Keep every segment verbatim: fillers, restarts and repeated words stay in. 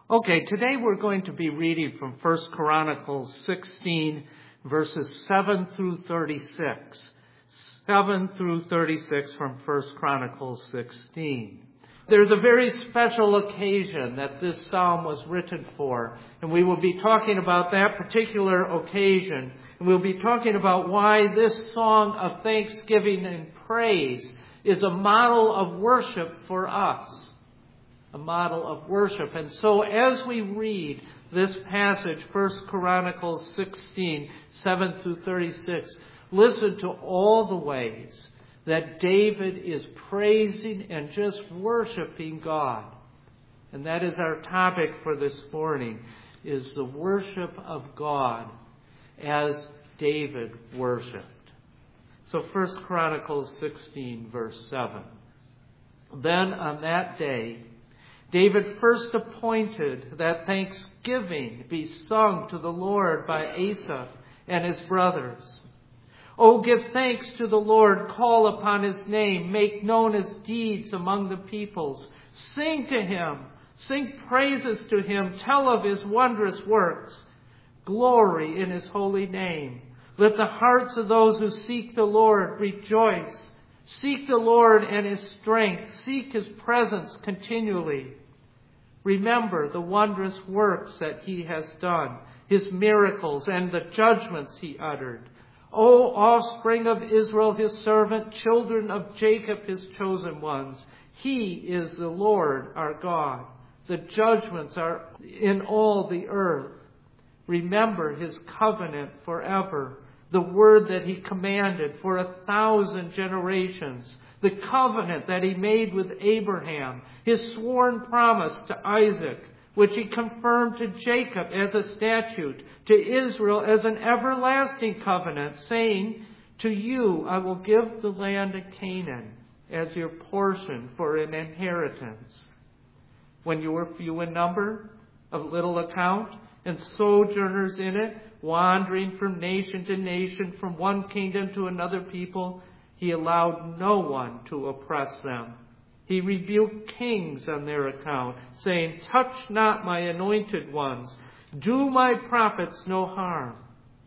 Okay, today we're going to be reading from First Chronicles sixteen, verses seven through thirty-six. seven through thirty-six from First Chronicles sixteen. There's a very special occasion that this psalm was written for, and we will be talking about that particular occasion, and we'll be talking about why this song of thanksgiving and praise is a model of worship for us. A model of worship. And so as we read this passage, First Chronicles sixteen, seven through thirty-six, listen to all the ways that David is praising and just worshiping God. And that is our topic for this morning, is the worship of God as David worshipped. So First Chronicles sixteen, verse seven. Then on that day, David first appointed that thanksgiving be sung to the Lord by Asaph and his brothers. Oh, give thanks to the Lord, call upon his name, make known his deeds among the peoples. Sing to him, sing praises to him, tell of his wondrous works. Glory in his holy name. Let the hearts of those who seek the Lord rejoice. Seek the Lord and his strength. Seek his presence continually. Remember the wondrous works that he has done, his miracles and the judgments he uttered. O offspring of Israel, his servant, children of Jacob, his chosen ones. He is the Lord our God. The judgments are in all the earth. Remember his covenant forever. The word that he commanded for a thousand generations. The covenant that he made with Abraham. His sworn promise to Isaac, which he confirmed to Jacob as a statute, to Israel as an everlasting covenant, saying, to you I will give the land of Canaan as your portion for an inheritance. When you were few in number, of little account, and sojourners in it, wandering from nation to nation, from one kingdom to another people, he allowed no one to oppress them. He rebuked kings on their account, saying, touch not my anointed ones. Do my prophets no harm.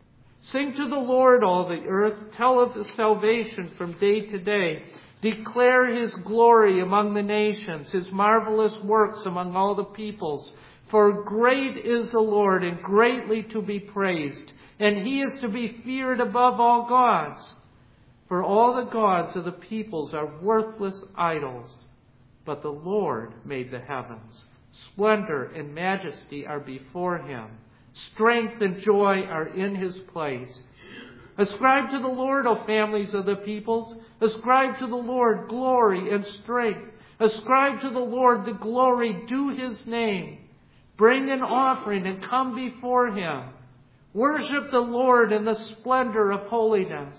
Sing to the Lord, all the earth. Tell of his salvation from day to day. Declare his glory among the nations, his marvelous works among all the peoples. For great is the Lord and greatly to be praised, and he is to be feared above all gods. For all the gods of the peoples are worthless idols, but the Lord made the heavens. Splendor and majesty are before him. Strength and joy are in his place. Ascribe to the Lord, O families of the peoples. Ascribe to the Lord glory and strength. Ascribe to the Lord the glory due his name. Bring an offering and come before him. Worship the Lord in the splendor of holiness.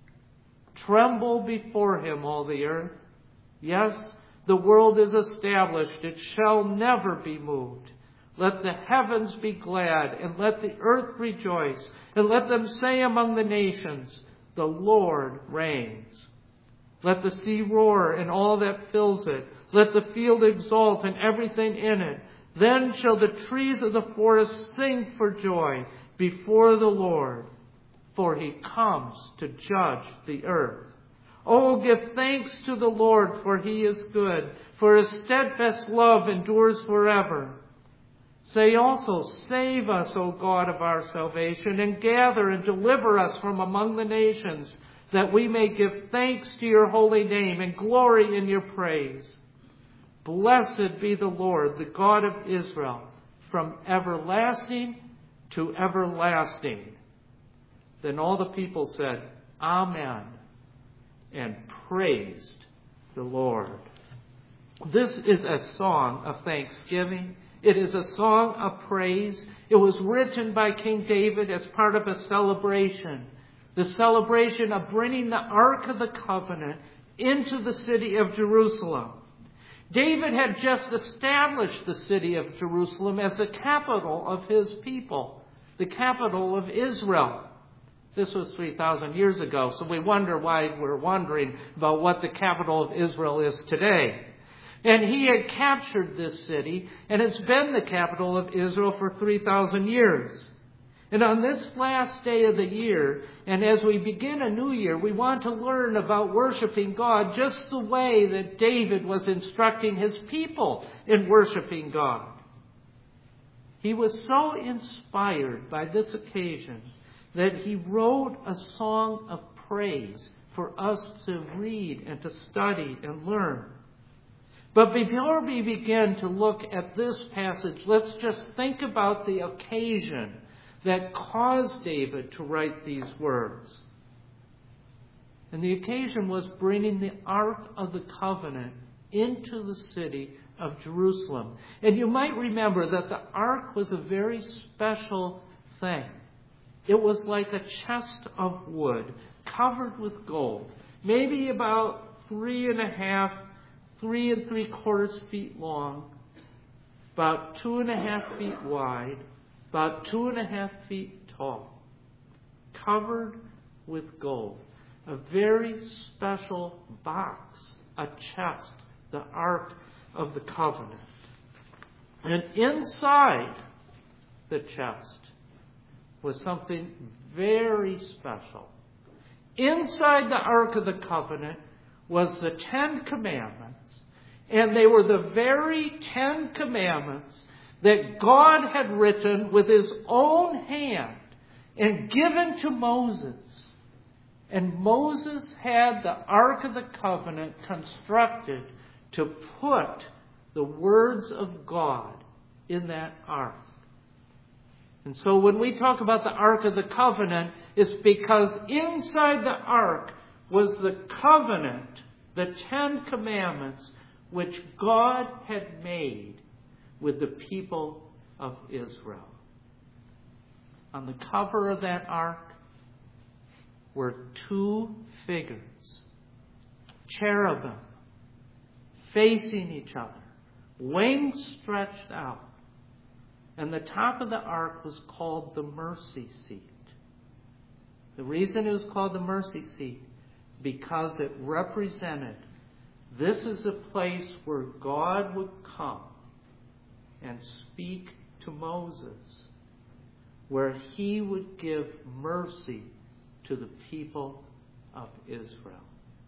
Tremble before him, all the earth. Yes, the world is established. It shall never be moved. Let the heavens be glad, and let the earth rejoice, and let them say among the nations, the Lord reigns. Let the sea roar and all that fills it. Let the field exult and everything in it. Then shall the trees of the forest sing for joy before the Lord, for he comes to judge the earth. Oh, give thanks to the Lord, for he is good, for his steadfast love endures forever. Say also, save us, O God of our salvation, and gather and deliver us from among the nations, that we may give thanks to your holy name and glory in your praise. Blessed be the Lord, the God of Israel, from everlasting to everlasting. Then all the people said, Amen, and praised the Lord. This is a song of thanksgiving. It is a song of praise. It was written by King David as part of a celebration. The celebration of bringing the Ark of the Covenant into the city of Jerusalem. David had just established the city of Jerusalem as the capital of his people, the capital of Israel. This was three thousand years ago, so we wonder why we're wondering about what the capital of Israel is today. And he had captured this city, and it's been the capital of Israel for three thousand years. And on this last day of the year, and as we begin a new year, we want to learn about worshiping God just the way that David was instructing his people in worshiping God. He was so inspired by this occasion that he wrote a song of praise for us to read and to study and learn. But before we begin to look at this passage, let's just think about the occasion that caused David to write these words. And the occasion was bringing the Ark of the Covenant into the city of Jerusalem. And you might remember that the Ark was a very special thing. It was like a chest of wood covered with gold, maybe about three and a half, three and three quarters feet long, about two and a half feet wide, about two and a half feet tall, covered with gold. A very special box, a chest, the Ark of the Covenant. And inside the chest was something very special. Inside the Ark of the Covenant was the Ten Commandments, and they were the very Ten Commandments that God had written with his own hand and given to Moses. And Moses had the Ark of the Covenant constructed to put the words of God in that ark. And so when we talk about the Ark of the Covenant, it's because inside the ark was the covenant, the Ten Commandments, which God had made with the people of Israel. On the cover of that ark were two figures, cherubim, facing each other, wings stretched out. And the top of the ark was called the mercy seat. The reason it was called the mercy seat, because it represented this is the place where God would come and speak to Moses, where he would give mercy to the people of Israel.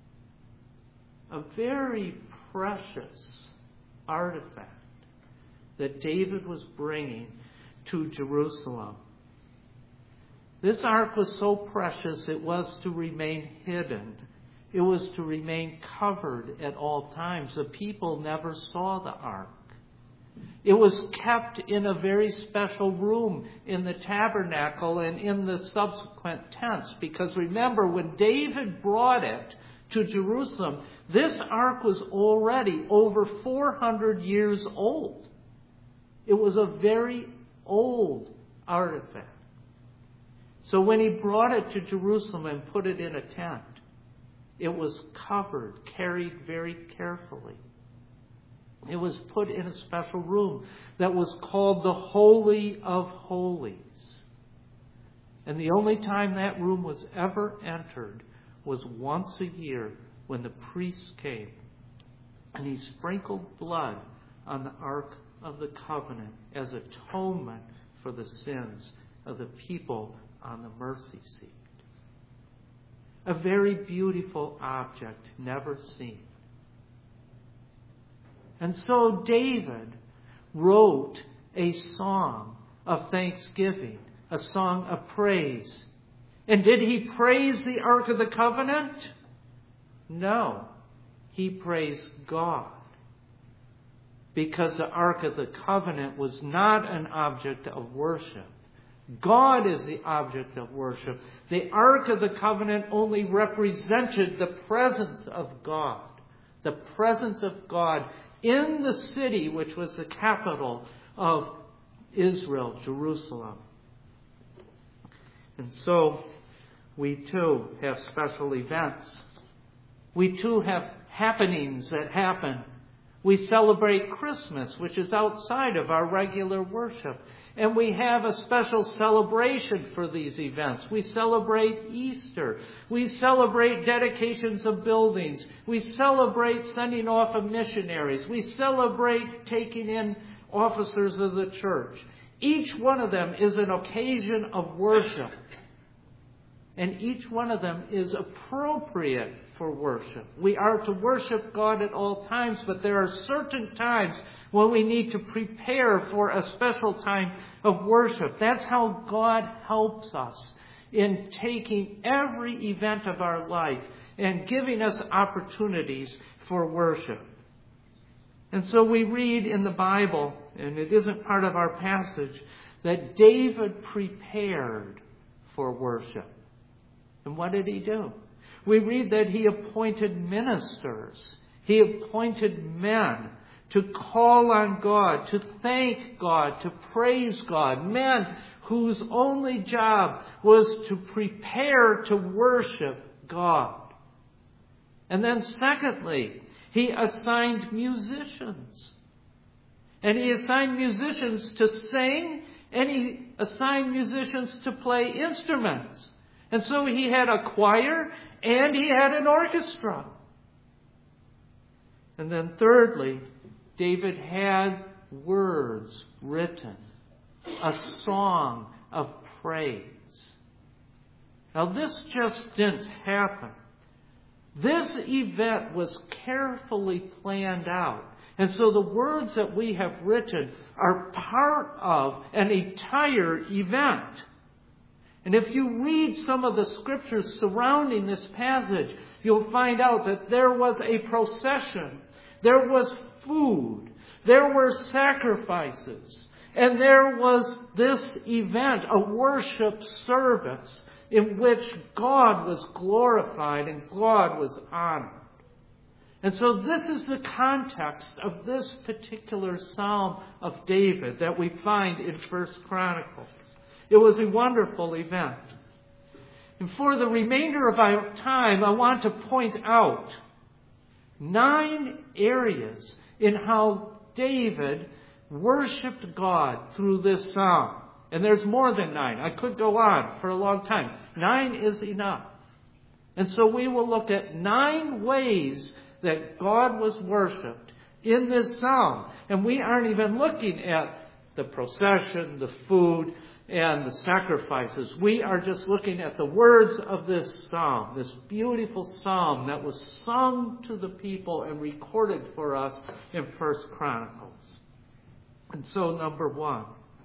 A very precious artifact that David was bringing to Jerusalem. This ark was so precious it was to remain hidden. It was to remain covered at all times. The people never saw the ark. It was kept in a very special room in the tabernacle and in the subsequent tents. Because remember, when David brought it to Jerusalem, this ark was already over four hundred years old. It was a very old artifact. So when he brought it to Jerusalem and put it in a tent, it was covered, carried very carefully. It was put in a special room that was called the Holy of Holies. And the only time that room was ever entered was once a year when the priest came and he sprinkled blood on the Ark of the Covenant as atonement for the sins of the people on the mercy seat. A very beautiful object, never seen. And so David wrote a song of thanksgiving, a song of praise. And did he praise the Ark of the Covenant? No. He praised God. Because the Ark of the Covenant was not an object of worship. God is the object of worship. The Ark of the Covenant only represented the presence of God. The presence of God in the city which was the capital of Israel, Jerusalem. And so we too have special events. We too have happenings that happen We celebrate Christmas, which is outside of our regular worship. And we have a special celebration for these events. We celebrate Easter. We celebrate dedications of buildings. We celebrate sending off of missionaries. We celebrate taking in officers of the church. Each one of them is an occasion of worship. And each one of them is appropriate for worship. We are to worship God at all times, but there are certain times when we need to prepare for a special time of worship. That's how God helps us in taking every event of our life and giving us opportunities for worship. And so we read in the Bible, and it isn't part of our passage, that David prepared for worship. And what did he do? We read that he appointed ministers. He appointed men to call on God, to thank God, to praise God. Men whose only job was to prepare to worship God. And then secondly, he assigned musicians. And he assigned musicians to sing, and he assigned musicians to play instruments. And so he had a choir and he had an orchestra. And then thirdly, David had words written, a song of praise. Now this just didn't happen. This event was carefully planned out. And so the words that we have written are part of an entire event. And if you read some of the scriptures surrounding this passage, you'll find out that there was a procession, there was food, there were sacrifices, and there was this event, a worship service in which God was glorified and God was honored. And so this is the context of this particular Psalm of David that we find in First Chronicles. It was a wonderful event. And for the remainder of our time, I want to point out nine areas in how David worshipped God through this psalm. And there's more than nine. I could go on for a long time. Nine is enough. And so we will look at nine ways that God was worshipped in this psalm. And we aren't even looking at the procession, the food, and the sacrifices. We are just looking at the words of this psalm, this beautiful psalm that was sung to the people and recorded for us in First Chronicles. And so, number one,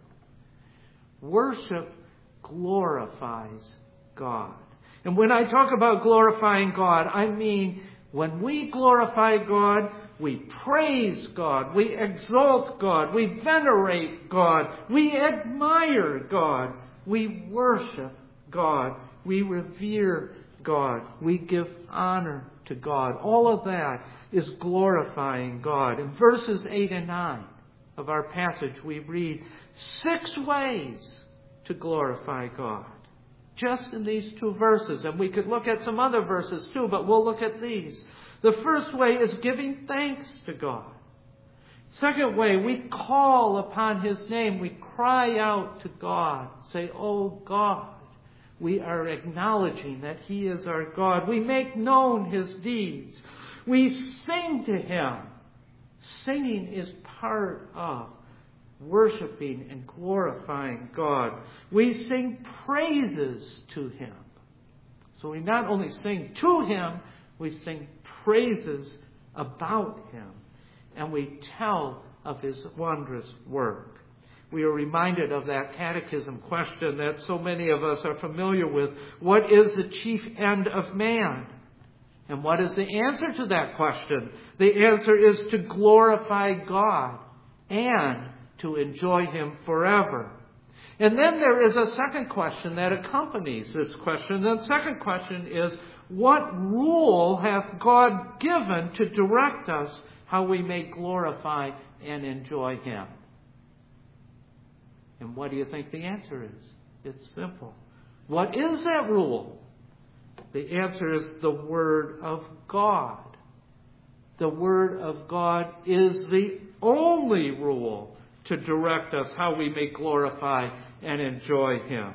worship glorifies God. And when I talk about glorifying God, I mean when we glorify God, we praise God, we exalt God, we venerate God, we admire God, we worship God, we revere God, we give honor to God. All of that is glorifying God. In verses eight and nine of our passage, we read six ways to glorify God. Just in these two verses. And we could look at some other verses too, but we'll look at these. The first way is giving thanks to God. Second way, we call upon His name. We cry out to God. Say, "Oh God." We are acknowledging that He is our God. We make known His deeds. We sing to Him. Singing is part of worshiping and glorifying God. We sing praises to Him. So we not only sing to Him, we sing praises about Him. And we tell of His wondrous work. We are reminded of that catechism question that so many of us are familiar with. What is the chief end of man? And what is the answer to that question? The answer is to glorify God and to enjoy Him forever. And then there is a second question that accompanies this question. The second question is, what rule hath God given to direct us how we may glorify and enjoy Him? And what do you think the answer is? It's simple. What is that rule? The answer is the Word of God. the Word of God is the only rule to direct us how we may glorify and enjoy Him.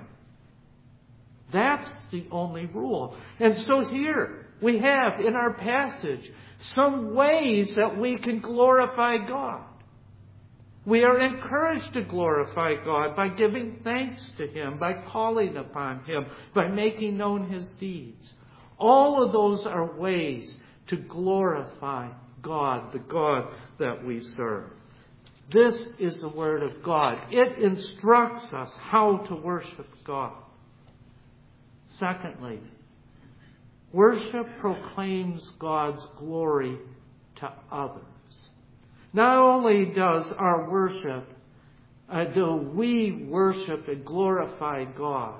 That's the only rule. And so here we have in our passage some ways that we can glorify God. We are encouraged to glorify God by giving thanks to Him, by calling upon Him, by making known His deeds. All of those are ways to glorify God, the God that we serve. This is the Word of God. It instructs us how to worship God. Secondly, worship proclaims God's glory to others. Not only does our worship, uh, do we worship and glorify God,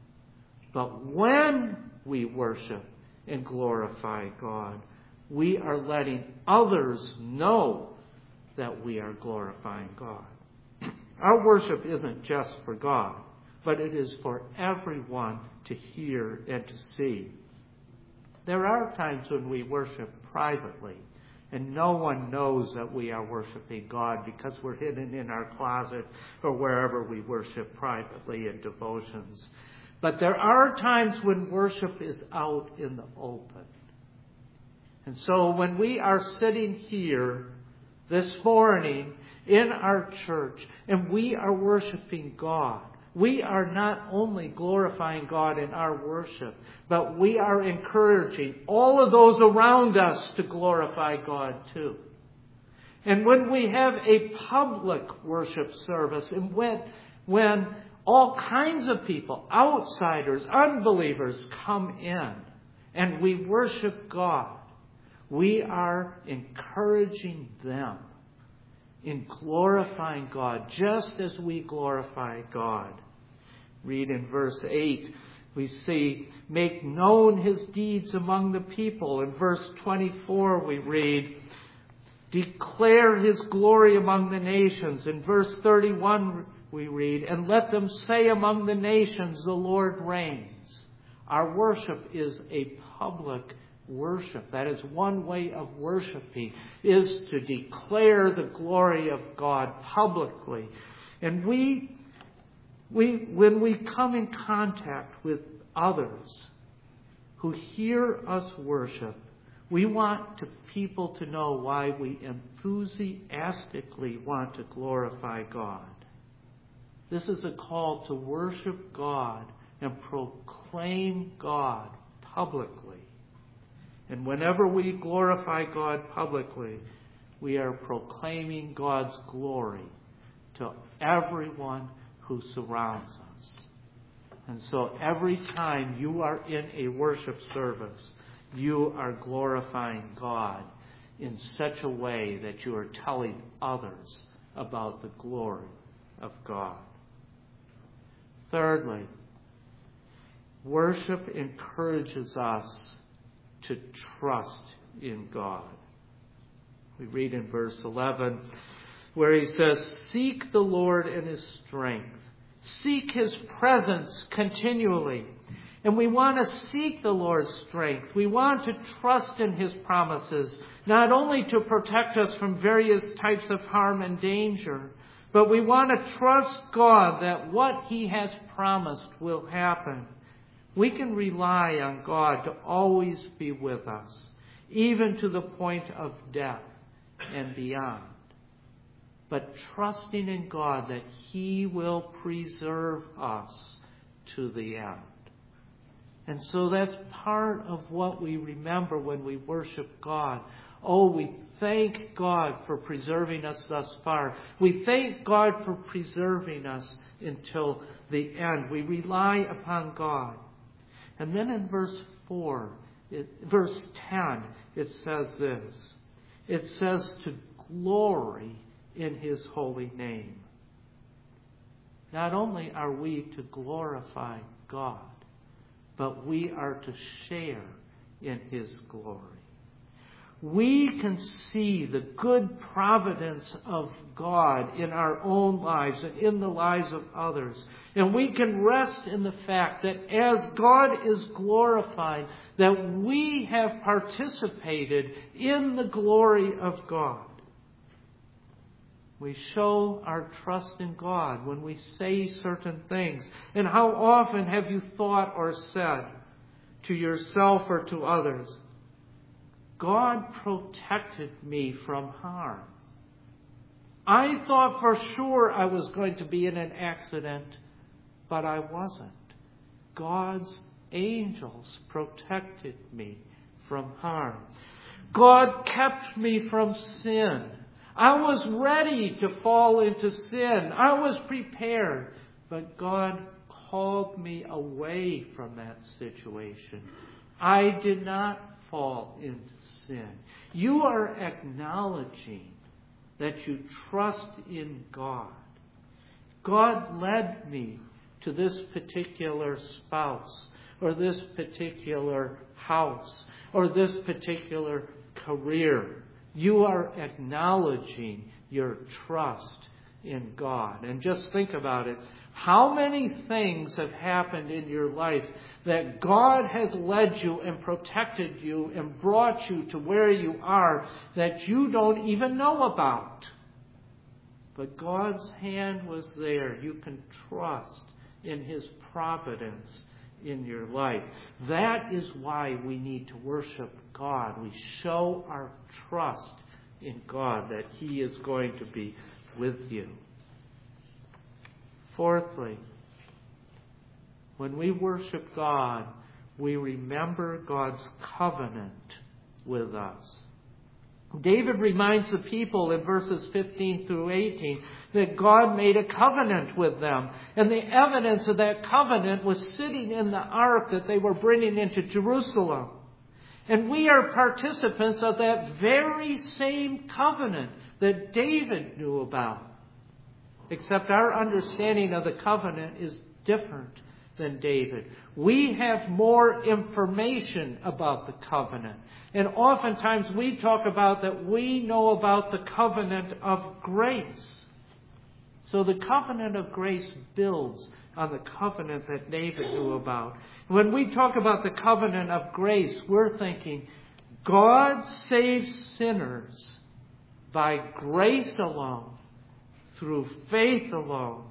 but when we worship and glorify God, we are letting others know that we are glorifying God. Our worship isn't just for God, but it is for everyone to hear and to see. There are times when we worship privately, and no one knows that we are worshiping God because we're hidden in our closet or wherever we worship privately in devotions. But there are times when worship is out in the open. And so when we are sitting here this morning in our church and we are worshiping God, we are not only glorifying God in our worship, but we are encouraging all of those around us to glorify God too. And when we have a public worship service, and when, when all kinds of people, outsiders, unbelievers come in and we worship God, we are encouraging them in glorifying God, just as we glorify God. Read in verse eight, we see, make known His deeds among the people. In verse twenty-four we read, declare His glory among the nations. In verse thirty-one we read, and let them say among the nations, the Lord reigns. Our worship is a public worship. That is one way of worshiping, is to declare the glory of God publicly. And we, we, when we come in contact with others who hear us worship, we want to, people to know why we enthusiastically want to glorify God. This is a call to worship God and proclaim God publicly. And whenever we glorify God publicly, we are proclaiming God's glory to everyone who surrounds us. And so every time you are in a worship service, you are glorifying God in such a way that you are telling others about the glory of God. Thirdly, worship encourages us to trust in God. We read in verse eleven where he says, seek the Lord in His strength. Seek His presence continually. And we want to seek the Lord's strength. We want to trust in His promises, not only to protect us from various types of harm and danger, but we want to trust God that what He has promised will happen. We can rely on God to always be with us, even to the point of death and beyond. But trusting in God that He will preserve us to the end. And so that's part of what we remember when we worship God. Oh, we thank God for preserving us thus far. We thank God for preserving us until the end. We rely upon God. And then in verse four, it, verse ten, it says this. It says to glory in His holy name. Not only are we to glorify God, but we are to share in His glory. we can see the good providence of God in our own lives and in the lives of others. And we can rest in the fact that as God is glorified, that we have participated in the glory of God. We show our trust in God when we say certain things. And how often have you thought or said to yourself or to others, God protected me from harm. I thought for sure I was going to be in an accident, but I wasn't. God's angels protected me from harm. God kept me from sin. I was ready to fall into sin. I was prepared, but God called me away from that situation. I did not fall into sin. You are acknowledging that you trust in God. God led me to this particular spouse, or this particular house, or this particular career. You are acknowledging your trust in God. And just think about it. How many things have happened in your life that God has led you and protected you and brought you to where you are that you don't even know about? But God's hand was there. You can trust in His providence in your life. That is why we need to worship God. We show our trust in God that He is going to be with you. Fourthly, when we worship God, we remember God's covenant with us. David reminds the people in verses fifteen through eighteen that God made a covenant with them. And the evidence of that covenant was sitting in the ark that they were bringing into Jerusalem. And we are participants of that very same covenant that David knew about. Except our understanding of the covenant is different than David. We have more information about the covenant. And oftentimes we talk about that we know about the covenant of grace. So the covenant of grace builds on the covenant that David knew about. When we talk about the covenant of grace, we're thinking God saves sinners by grace alone, through faith alone,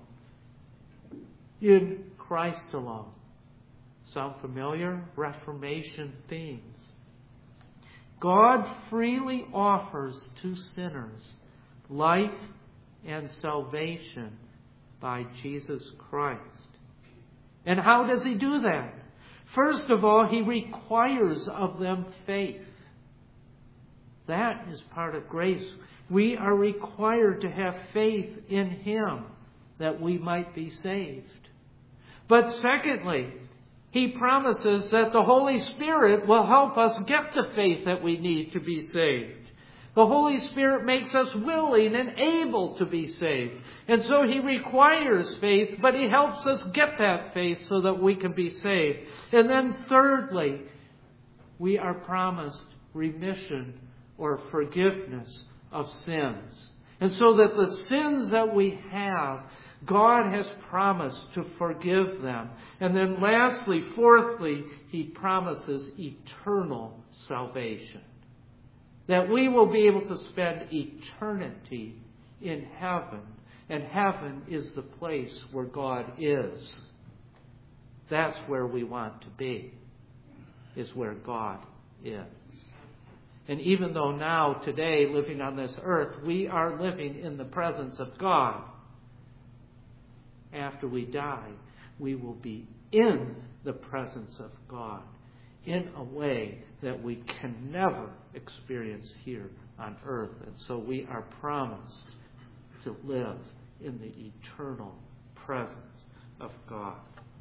in Christ alone. Sound familiar? Reformation themes. God freely offers to sinners life and salvation by Jesus Christ. And how does He do that? First of all, He requires of them faith. That is part of grace. We are required to have faith in Him that we might be saved. But secondly, He promises that the Holy Spirit will help us get the faith that we need to be saved. The Holy Spirit makes us willing and able to be saved. And so He requires faith, but He helps us get that faith so that we can be saved. And then thirdly, we are promised remission or forgiveness of sins. And so that the sins that we have, God has promised to forgive them. And then lastly, fourthly, He promises eternal salvation. That we will be able to spend eternity in heaven. And heaven is the place where God is. That's where we want to be, is where God is. And even though now, today, living on this earth, we are living in the presence of God, after we die, we will be in the presence of God in a way that we can never experience here on earth. And so we are promised to live in the eternal presence of God.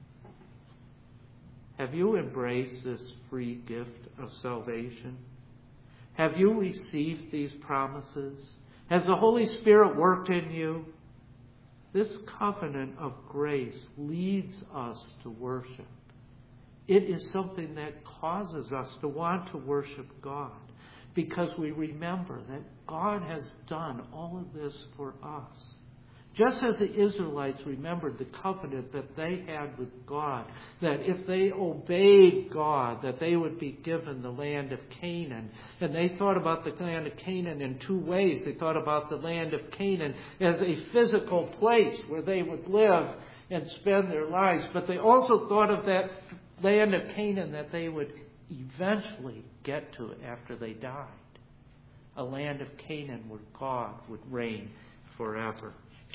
Have you embraced this free gift of salvation? Have you received these promises? Has the Holy Spirit worked in you? This covenant of grace leads us to worship. It is something that causes us to want to worship God. because we remember that God has done all of this for us. Just as the Israelites remembered the covenant that they had with God, that if they obeyed God, that they would be given the land of Canaan. And they thought about the land of Canaan in two ways. They thought about the land of Canaan as a physical place where they would live and spend their lives. But they also thought of that land of Canaan that they would eventually get to after they died. A land of Canaan where God would reign forever.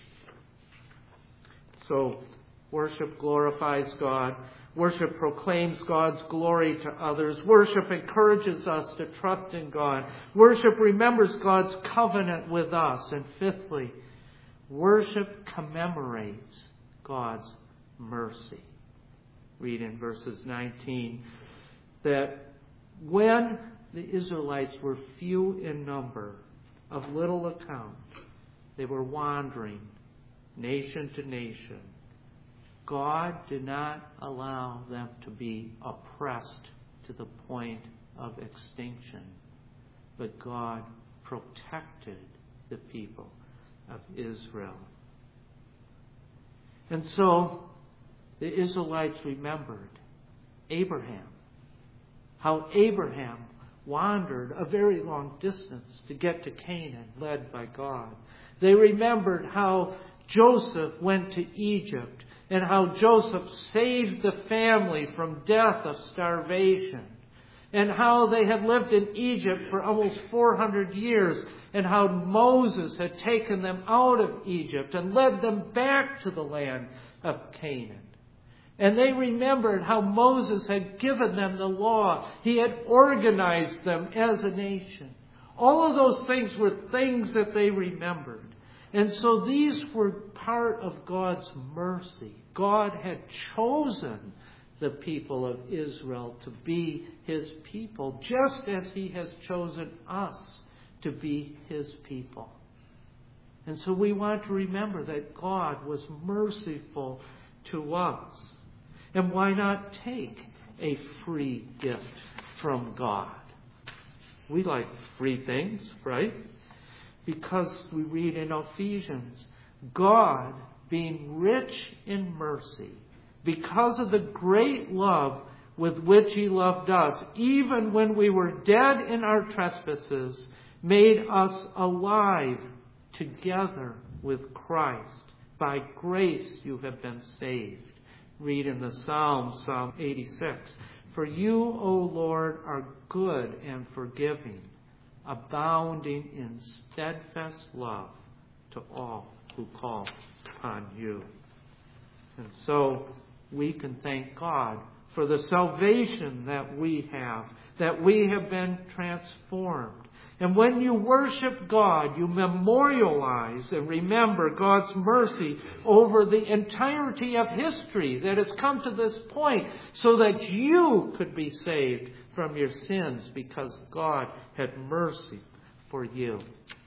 So, worship glorifies God. Worship proclaims God's glory to others. Worship encourages us to trust in God. Worship remembers God's covenant with us. And fifthly, worship commemorates God's mercy. Read in verses nineteen that when the Israelites were few in number, of little account, they were wandering nation to nation, God did not allow them to be oppressed to the point of extinction, but God protected the people of Israel. And so the Israelites remembered Abraham, how Abraham wandered a very long distance to get to Canaan, led by God. They remembered how Joseph went to Egypt and how Joseph saved the family from death of starvation, and how they had lived in Egypt for almost four hundred years, and how Moses had taken them out of Egypt and led them back to the land of Canaan. And they remembered how Moses had given them the law. He had organized them as a nation. All of those things were things that they remembered. And so these were part of God's mercy. God had chosen the people of Israel to be His people, just as He has chosen us to be His people. And so we want to remember that God was merciful to us. And why not take a free gift from God? We like free things, right? Because we read in Ephesians, God, being rich in mercy, because of the great love with which He loved us, even when we were dead in our trespasses, made us alive together with Christ. By grace you have been saved. Read in the Psalm, Psalm eighty-six. For you, O Lord, are good and forgiving, abounding in steadfast love to all who call upon you. And so we can thank God for the salvation that we have, that we have been transformed. And when you worship God, you memorialize and remember God's mercy over the entirety of history that has come to this point, so that you could be saved from your sins because God had mercy for you.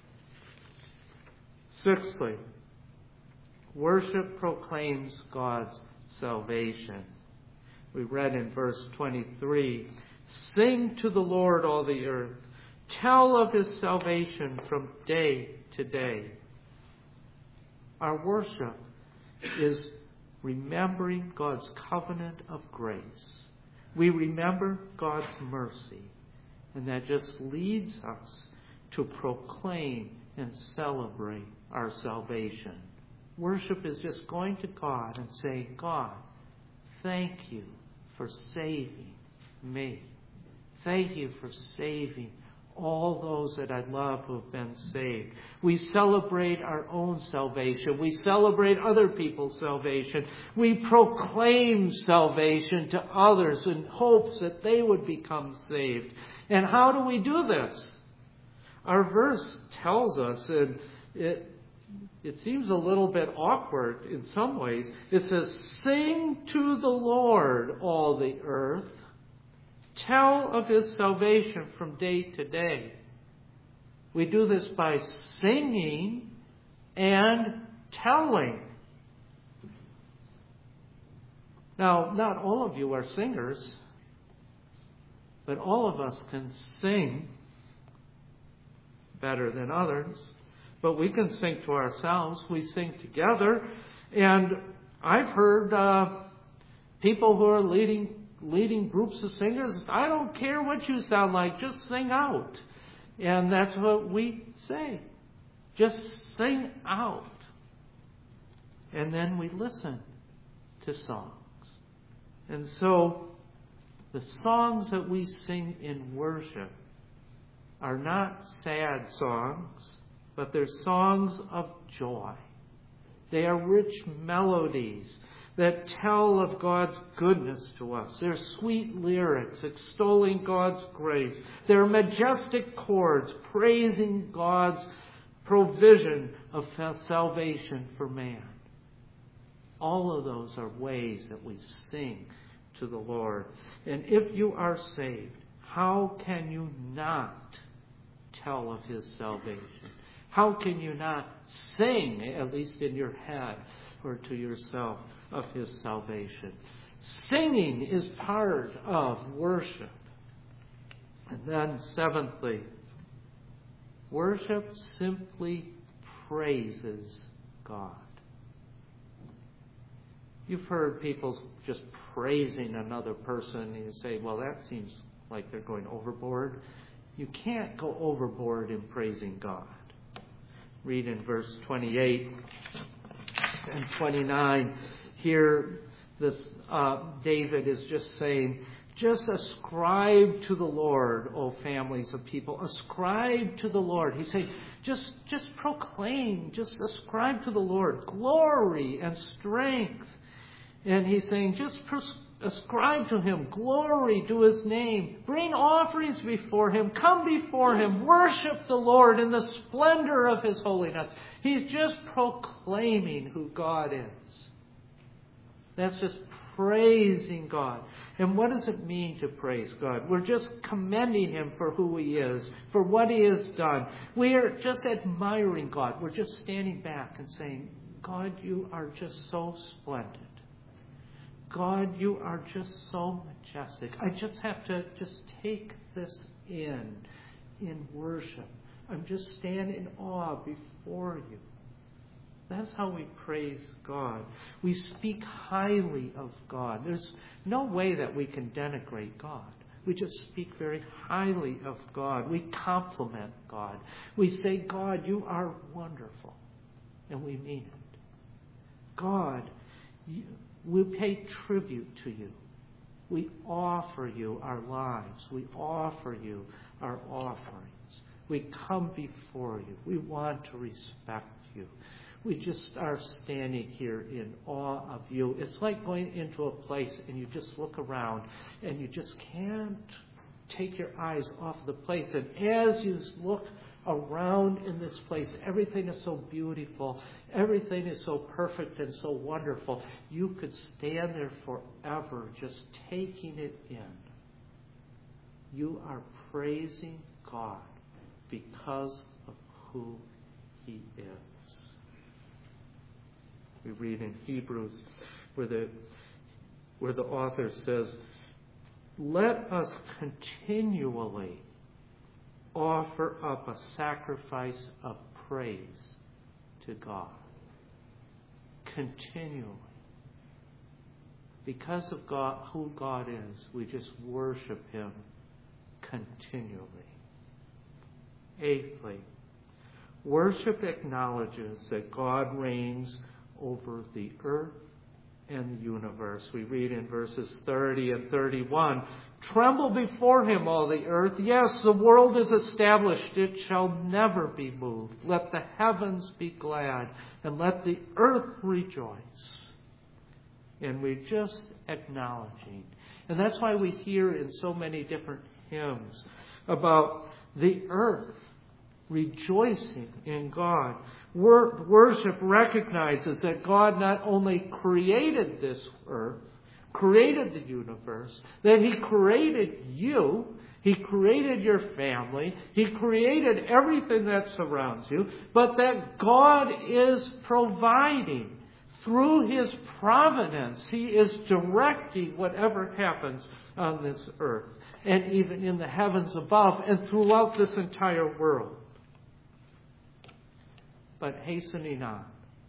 Sixthly, worship proclaims God's salvation. We read in verse twenty-three, "Sing to the Lord, all the earth. Tell of His salvation from day to day." Our worship is remembering God's covenant of grace. We remember God's mercy. And that just leads us to proclaim and celebrate our salvation. Worship is just going to God and saying, God, thank you for saving me. Thank you for saving all those that I love who have been saved. We celebrate our own salvation. We celebrate other people's salvation. We proclaim salvation to others in hopes that they would become saved. And how do we do this? Our verse tells us, and it, it seems a little bit awkward in some ways. It says, "Sing to the Lord, all the earth. Tell of His salvation from day to day." We do this by singing and telling. Now, not all of you are singers, but all of us can sing better than others. But we can sing to ourselves. We sing together. And I've heard uh, people who are leading leading groups of singers, I don't care what you sound like, just sing out. And that's what we say. Just sing out. And then we listen to songs. And so the songs that we sing in worship are not sad songs, but they're songs of joy. They are rich melodies that tell of God's goodness to us. They're sweet lyrics extolling God's grace. They're majestic chords praising God's provision of salvation for man. All of those are ways that we sing to the Lord. And if you are saved, how can you not tell of His salvation? How can you not sing, at least in your head or to yourself, of His salvation? Singing is part of worship. And then seventhly, worship simply praises God. You've heard people just praising another person, and you say, well, that seems like they're going overboard. You can't go overboard in praising God. Read in verse twenty-eight and twenty-nine. Here, this uh, David is just saying, just ascribe to the Lord, O families of people. Ascribe to the Lord. He's saying, just, just proclaim, just ascribe to the Lord glory and strength. And he's saying, just pres- ascribe to Him glory to His name. Bring offerings before Him. Come before Him. Worship the Lord in the splendor of His holiness. He's just proclaiming who God is. That's just praising God. And what does it mean to praise God? We're just commending Him for who He is, for what He has done. We are just admiring God. We're just standing back and saying, God, you are just so splendid. God, you are just so majestic. I just have to just take this in, in worship. I'm just standing in awe before you. That's how we praise God. We speak highly of God. There's no way that we can denigrate God. We just speak very highly of God. We compliment God. We say, God, you are wonderful. And we mean it. God, you, we pay tribute to you. We offer you our lives. We offer you our offerings. We come before you. We want to respect you. We just are standing here in awe of you. It's like going into a place and you just look around and you just can't take your eyes off the place. And as you look around in this place, everything is so beautiful. Everything is so perfect and so wonderful. You could stand there forever just taking it in. You are praising God because of who He is. We read in Hebrews where the where the author says, let us continually offer up a sacrifice of praise to God. Continually. Because of God, who God is, we just worship Him continually. Eighthly, worship acknowledges that God reigns over the earth and the universe. We read in verses thirty and thirty-one, tremble before Him, all the earth. Yes, the world is established. It shall never be moved. Let the heavens be glad, and let the earth rejoice. And we're just acknowledging. And that's why we hear in so many different hymns about the earth rejoicing in God. Worship recognizes that God not only created this earth, created the universe, that He created you, He created your family, He created everything that surrounds you, but that God is providing through His providence. He is directing whatever happens on this earth and even in the heavens above and throughout this entire world. but hastening on.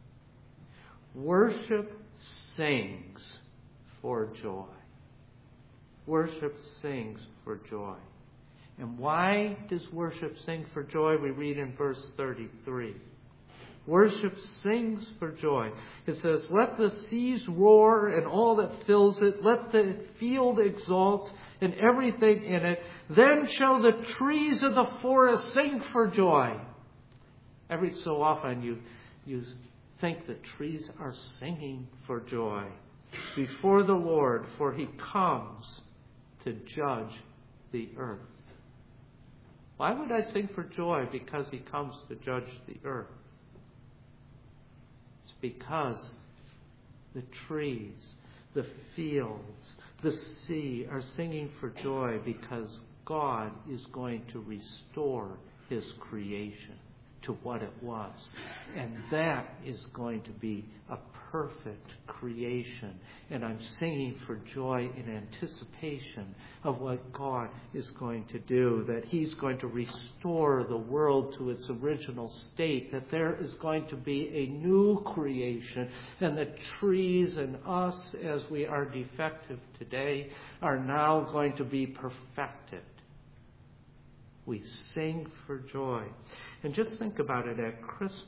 Worship sings for joy. Worship sings for joy. And why does worship sing for joy? We read in verse thirty-three. Worship sings for joy. It says, let the seas roar and all that fills it. Let the field exult and everything in it. Then shall the trees of the forest sing for joy. Every so often you, you think the trees are singing for joy before the Lord, for he comes to judge the earth. Why would I sing for joy? Because he comes to judge the earth. It's because the trees, the fields, the sea are singing for joy because God is going to restore his creation to what it was. And that is going to be a perfect creation. And I'm singing for joy in anticipation of what God is going to do, that he's going to restore the world to its original state, that there is going to be a new creation, and the trees and us, as we are defective today, are now going to be perfected. We sing for joy. And just think about it at Christmas.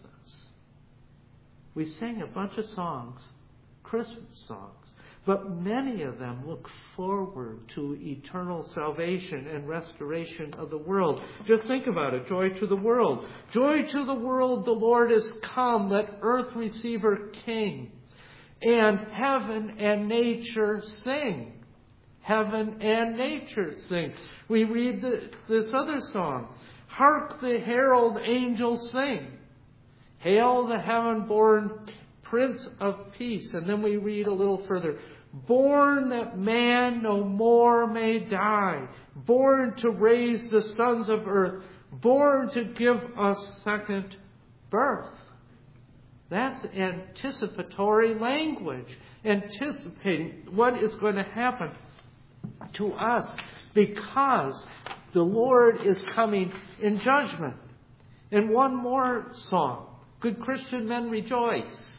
We sing a bunch of songs, Christmas songs, but many of them look forward to eternal salvation and restoration of the world. Just think about it. Joy to the world. Joy to the world, the Lord is come. Let earth receive her King. And heaven and nature sing. Heaven and nature sing. We read the, this other song. Hark the herald angels sing. Hail the heaven-born Prince of Peace. And then we read a little further. Born that man no more may die. Born to raise the sons of earth. Born to give us second birth. That's anticipatory language. Anticipating what is going to happen to us because the Lord is coming in judgment. And one more song. Good Christian men rejoice.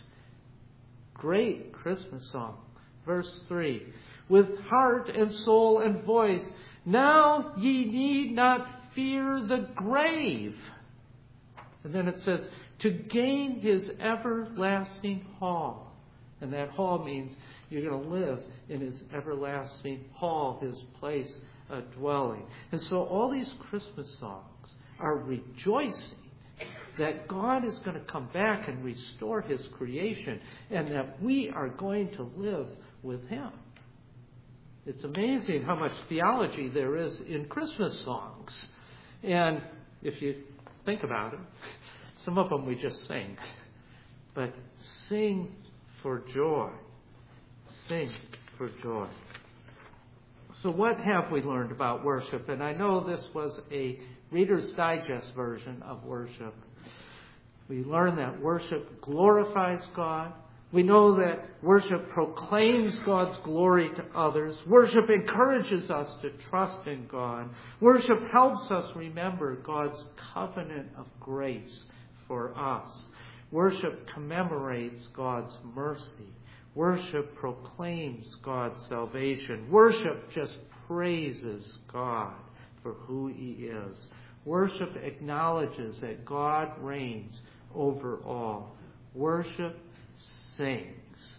Great Christmas song. Verse three. With heart and soul and voice, now ye need not fear the grave. And then it says, to gain his everlasting hall. And that hall means you're going to live in his everlasting hall, his place of dwelling. And so all these Christmas songs are rejoicing that God is going to come back and restore his creation and that we are going to live with him. It's amazing how much theology there is in Christmas songs. And if you think about it, some of them we just sing. But sing for joy. Sing for joy. So what have we learned about worship? And I know this was a Reader's Digest version of worship. We learn that worship glorifies God. We know that worship proclaims God's glory to others. Worship encourages us to trust in God. Worship helps us remember God's covenant of grace for us. Worship commemorates God's mercy. Worship proclaims God's salvation. Worship just praises God for who he is. Worship acknowledges that God reigns over all. Worship sings.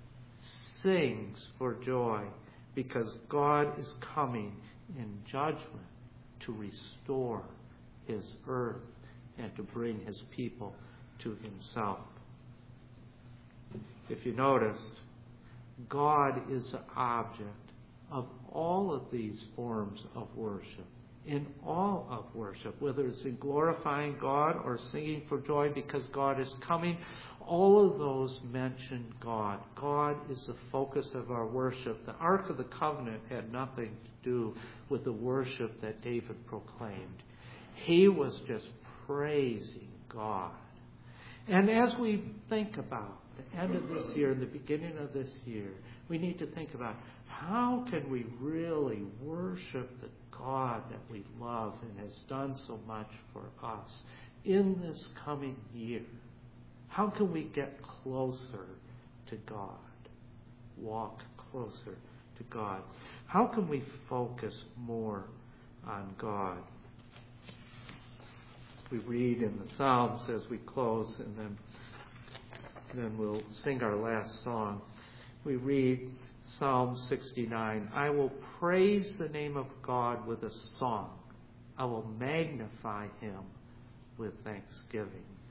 Sings for joy because God is coming in judgment to restore his earth and to bring his people to himself. If you noticed, God is the object of all of these forms of worship. In all of worship, whether it's in glorifying God or singing for joy because God is coming, all of those mention God. God is the focus of our worship. The Ark of the Covenant had nothing to do with the worship that David proclaimed. He was just praising God. And as we think about the end of this year and the beginning of this year, we need to think about how can we really worship the God that we love and has done so much for us in this coming year. How can we get closer to God? Walk closer to God. How can we focus more on God? We read in the Psalms as we close, and then, then we'll sing our last song. We read Psalm sixty-nine. I will praise the name of God with a song. I will magnify him with thanksgiving.